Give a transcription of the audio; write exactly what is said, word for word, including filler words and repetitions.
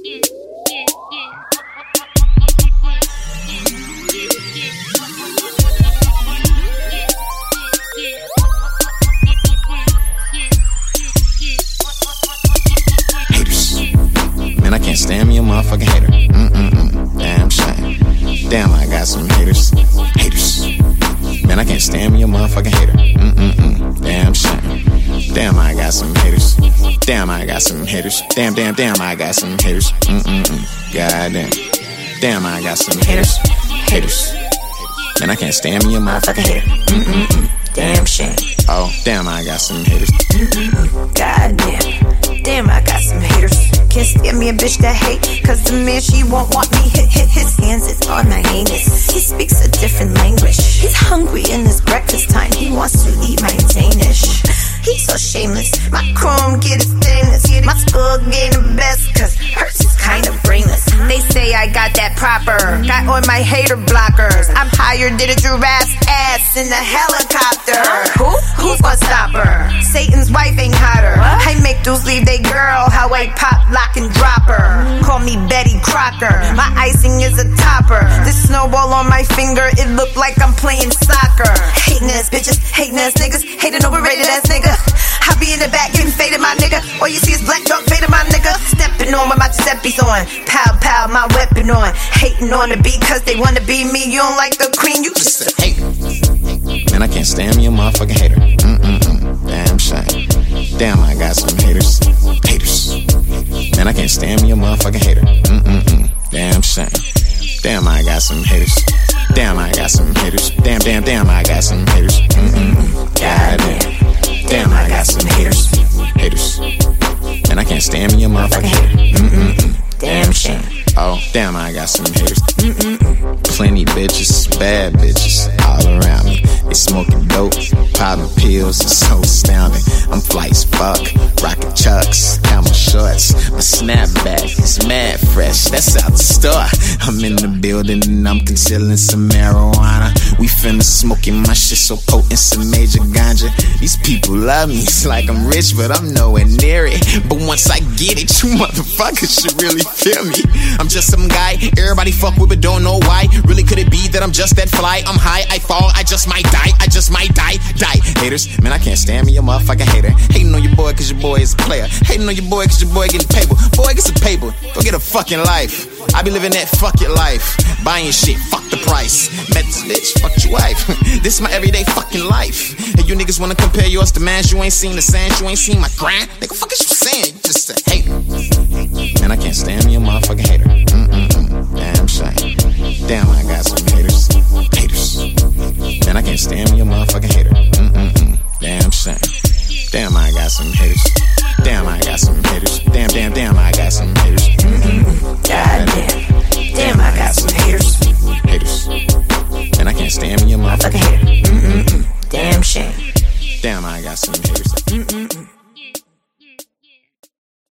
Man, I can't stand me a motherfucking hater. Mm-mm-mm. Damn shame. Damn, I got some haters. Haters. Man, I can't stand me a motherfucking hater. Mm-mm-mm. Damn shame. Damn, I got some haters. Damn, I got some haters. Damn, damn, damn, I got some haters. Mm-mm-mm. Goddamn. Damn, I got some haters. Haters. Man, I can't stand me a motherfucking hater. Mm-mm-mm. Damn shame. Oh, damn, I got some haters. Mm-mm-mm. Goddamn. Damn, I got some haters. Can't stand me a bitch that hate, cause the man she won't want me hit, hit his hands is on my anus. He speaks a different language. He's hungry in his breakfast time. He wants to eat my Danish. He's so shameless. My chrome get his stainless. My skull gain the best, cause hers is kinda brainless. They say I got that proper, got on my hater blockers. I'm higher than a giraffe's ass in a helicopter. Who? Who's gonna stop her? Satan's wife ain't hotter. I make dudes leave they girl, how I pop, lock, and drop her. Call me Betty Crocker, my icing is a topper. This snowball on my finger, it look like I'm playing soccer. Hating ass bitches, hating ass niggas, hating overrated ass nigga. I be in the back getting faded, my nigga. All you see is black dog faded, my nigga. Stepping on with my Giuseppe's on, pow pow, my weapon on. Hating on the beat cause they wanna be me. You don't like the queen, you just a hater. Man, I can't stand me a motherfucking hater. Mm-mm-mm. Damn shame. Damn, I got some haters. Haters. Man, I can't stand me a motherfucking hater. Mm-mm-mm. Damn shame. Damn, I got some haters. Damn, I got some haters. Damn, damn, damn, I got some haters. Mm-mm-mm. Goddamn. Damn, I got some haters. Haters. Man, I can't stand me a motherfucking hater. Mm-mm-mm. Damn shame. Oh, damn, I got some haters. Mm-mm-mm. Plenty bitches, bad bitches, all around me. They smoking dope, popping pills, it's so astounding. I'm fly as fuck, rocking chucks, camel shorts. My snapback is mad fresh, that's out the store. I'm in the building and I'm concealing some marijuana. We finna smoking my shit so potent, some major ganja. These people love me, it's like I'm rich, but I'm nowhere near it. But once I get it, you motherfuckers should really feel me. I'm just some guy, everybody fuck with but don't know why. Really could it be that I'm just that fly? I'm high, I fall, I just might die, I just might die, die. Haters, man, I can't stand me a motherfucking hater. Hating on your boy cause your boy is a player. Hating on your boy cause your boy getting paper. Boy, get some paper, go get a fucking life. I be living that fuck it life. Buying shit, fuck the price. Met this bitch, fuck your wife. This is my everyday fucking life. Hey, you niggas wanna compare yours to mine? You ain't seen the sands, you ain't seen my grind. Nigga, fuck is you saying? You just a hater. Man, I can't stand me a motherfucking hater. Mm-mm-mm. Damn shame. Damn, I got some haters. Haters. Man, I can't stand me a motherfucking hater. Mm-mm-mm. Damn shame. Damn, I got some haters. Damn, I got some haters. Damn, damn, damn, I got some haters. Mm-mm-mm. Goddamn. Damn, I got some haters. Haters. Man, I can't stand me a motherfucking hater. Mm-mm-mm. Damn shame. Damn, I got some haters. Mm-mm-mm.